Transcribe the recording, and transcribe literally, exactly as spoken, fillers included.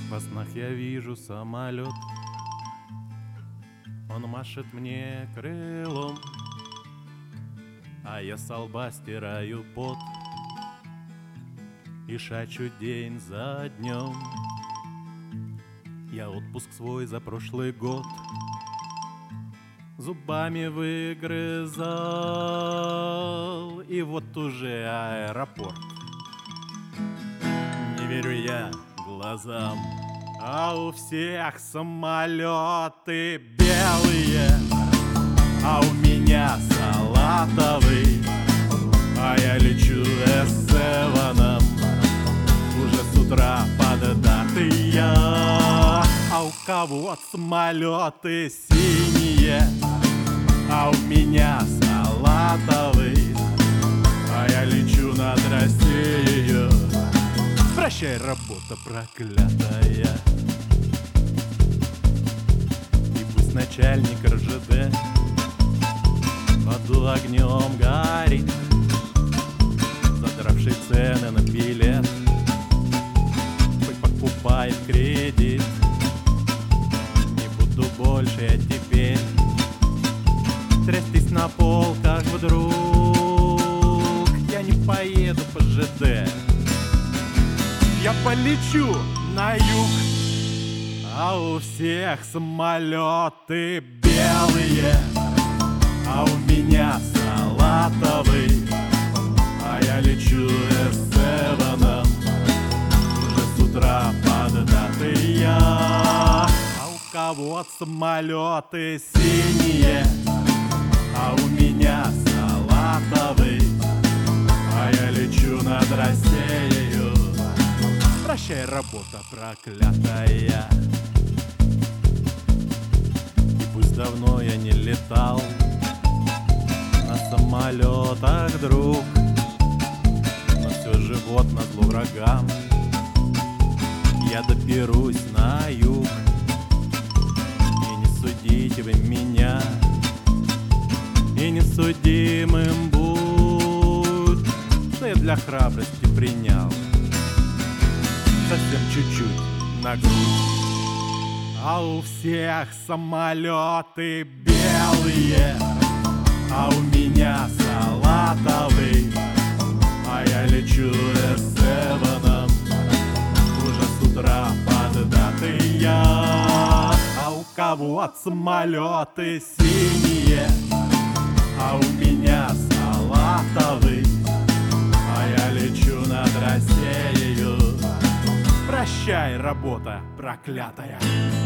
Во снах я вижу самолет, он машет мне крылом, а я со лба стираю пот и шачу день за днем. Я отпуск свой за прошлый год зубами выгрызал, и вот уже аэропорт. Не верю я глазам, а у всех самолеты белые, а у меня салатовый, а я лечу эс семь уже с утра под датой я. А у кого самолеты синие, а у меня салатовый, а я лечу над Россией. Прощай, работа проклятая. И пусть начальник эр жэ дэ в аду огнем горит, задравший цены на билет, хоть покупай в кредит. Не буду больше я теперь трястись на полках вдруг. Я не поеду по жэ дэ, я полечу на юг. А у всех самолеты белые, а у меня салатовый, а я лечу эс семь уже с утра под датой я. А у кого самолеты синие, а у меня салатовый, а я лечу над Россией. Прощай, работа проклятая. И пусть давно я не летал на самолетах, друг, но все же вот назло врагам я доберусь на юг. И не судите вы меня, и не судимым будь, что я для храбрости принял совсем чуть-чуть на грудь. А у всех самолеты белые, а у меня салатовый, а я лечу эс семь уже с утра под датой я. А у кого самолеты синие, а у меня салатовый, а я лечу над Россией. Прощай, работа проклятая.